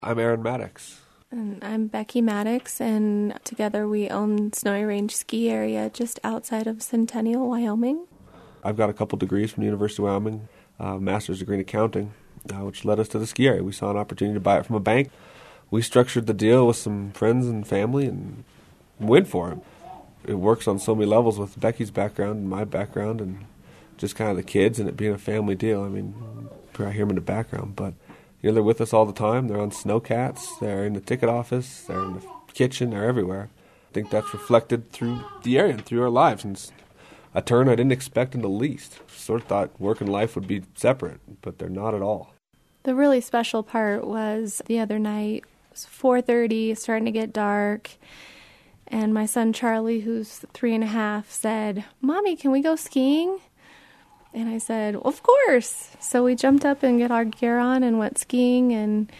I'm Aaron Maddox. And I'm Becky Maddox, and together we own Snowy Range Ski Area just outside of Centennial, Wyoming. I've got a couple degrees from the University of Wyoming, a master's degree in accounting, which led us to the ski area. We saw an opportunity to buy it from a bank. We structured the deal with some friends and family and went for it. It works on so many levels with Becky's background and my background and just kind of the kids and it being a family deal. I mean, I hear them in the background, but they're with us all the time. They're on snowcats. They're in the ticket office. They're in the kitchen. They're everywhere. I think that's reflected through the area and through our lives. And it's a turn I didn't expect in the least. Sort of thought work and life would be separate, but they're not at all. The really special part was the other night. It was 4:30, starting to get dark. And my son Charlie, who's 3.5, said, "Mommy, can we go skiing?" And I said, "Of course." So we jumped up and got our gear on and went skiing. And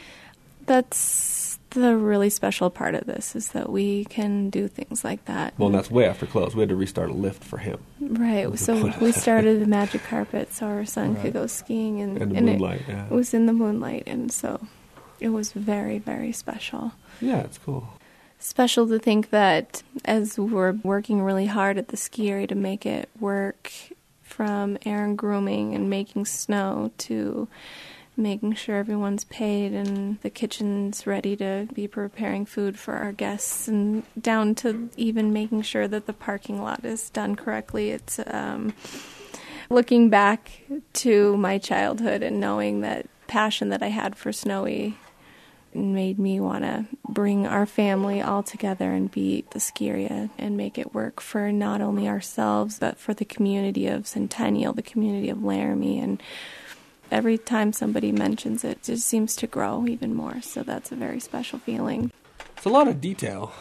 that's the really special part of this, is that we can do things like that. Well, and that's way after close. We had to restart a lift for him. Right. So we started the magic carpet so our son could go skiing. And the moonlight, it was in the moonlight. And so it was very, very special. Yeah, it's cool. Special to think that as we're working really hard at the ski area to make it work, from Aaron grooming and making snow to making sure everyone's paid and the kitchen's ready to be preparing food for our guests, and down to even making sure that the parking lot is done correctly. It's looking back to my childhood and knowing that passion that I had for Snowy made me want to bring our family all together and be the ski area and make it work for not only ourselves, but for the community of Centennial, the community of Laramie. And every time somebody mentions it, it just seems to grow even more. So that's a very special feeling. It's a lot of detail,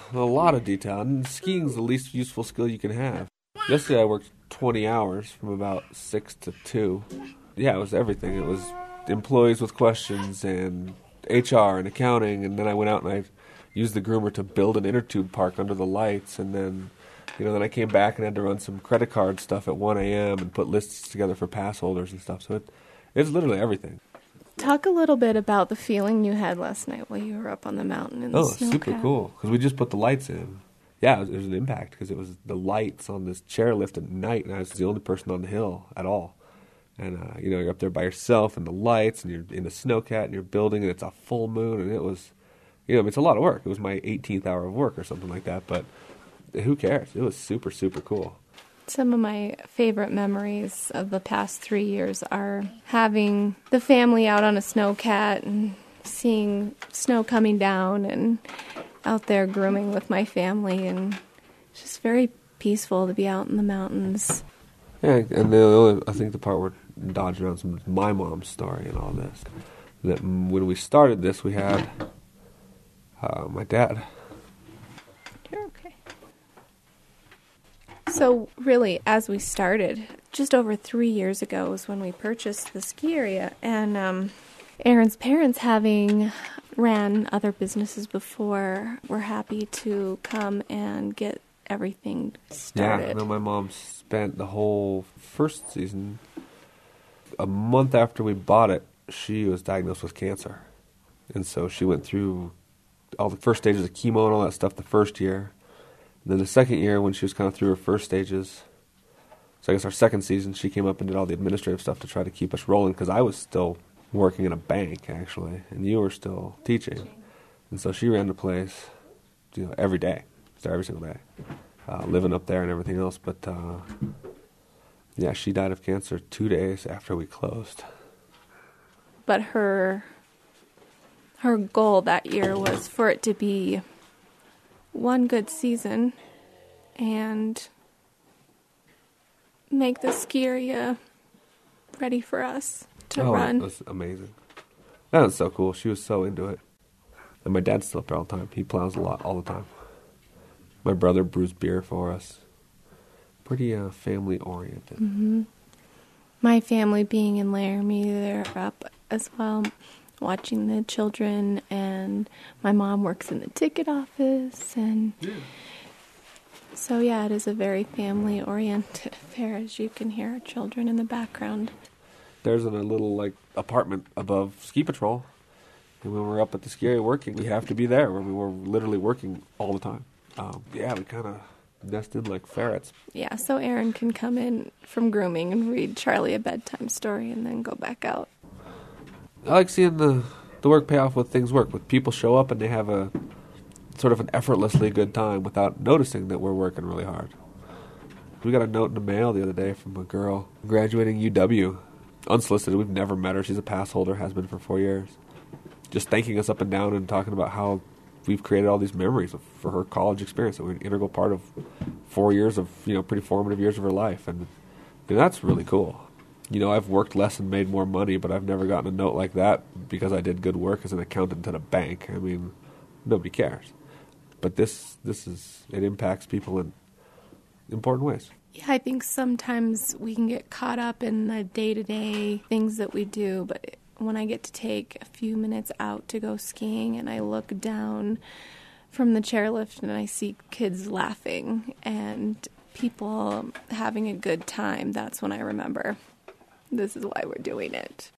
and skiing's the least useful skill you can have. Yesterday I worked 20 hours from about 6 to 2. Yeah, it was everything. It was employees with questions and HR and accounting, and then I went out and I used the groomer to build an inner tube park under the lights, and then then I came back and had to run some credit card stuff at 1 a.m. and put lists together for pass holders and stuff. So it's literally everything. Talk a little bit about the feeling you had last night while you were up on the mountain in the snowcat. Super cool, because we just put the lights in. Yeah, it was an impact, because it was the lights on this chairlift at night, and I was the only person on the hill at all. And, you're up there by yourself and the lights, and you're in the snowcat, and you're building, and it's a full moon, and it was, it's a lot of work. It was my 18th hour of work or something like that, but who cares? It was super, super cool. Some of my favorite memories of the past 3 years are having the family out on a snowcat and seeing snow coming down and out there grooming with my family, and it's just very peaceful to be out in the mountains. Yeah, and I think the part where dodging around some my mom's story and all this. That when we started this, we had my dad. You're okay. So really, as we started, just over 3 years ago was when we purchased the ski area, and Aaron's parents, having ran other businesses before, were happy to come and get everything started. Yeah, my mom spent the whole first season. A month after we bought it, she was diagnosed with cancer. And so she went through all the first stages of chemo and all that stuff the first year. And then the second year, when she was kind of through her first stages, so I guess our second season, she came up and did all the administrative stuff to try to keep us rolling, because I was still working in a bank, actually, and you were still teaching. And so she ran the place, every day, every single day, living up there and everything else. But yeah, she died of cancer 2 days after we closed. But her goal that year was for it to be one good season and make the ski area ready for us to run. That was amazing. That was so cool. She was so into it. And my dad's still up there all the time. He plows a lot all the time. My brother brews beer for us. Pretty family-oriented. Mm-hmm. My family being in Laramie, they're up as well, watching the children, and my mom works in the ticket office, and so yeah, it is a very family-oriented affair, as you can hear our children in the background. There's a little apartment above Ski Patrol, And when we're up at the ski area working, we have to be there. I mean, we're literally working all the time. Yeah, we kind of nest in like ferrets. Yeah, so Aaron can come in from grooming and read Charlie a bedtime story and then go back out. I like seeing the work pay off when things work. When people show up and they have a sort of an effortlessly good time without noticing that we're working really hard. We got a note in the mail the other day from a girl graduating UW, unsolicited. We've never met her. She's a pass holder, has been for 4 years. Just thanking us up and down and talking about how we've created all these memories for her college experience. That we're an integral part of 4 years of, pretty formative years of her life. And that's really cool. I've worked less and made more money, but I've never gotten a note like that because I did good work as an accountant at a bank. I mean, nobody cares. But it impacts people in important ways. Yeah, I think sometimes we can get caught up in the day-to-day things that we do, but when I get to take a few minutes out to go skiing and I look down from the chairlift and I see kids laughing and people having a good time, that's when I remember this is why we're doing it.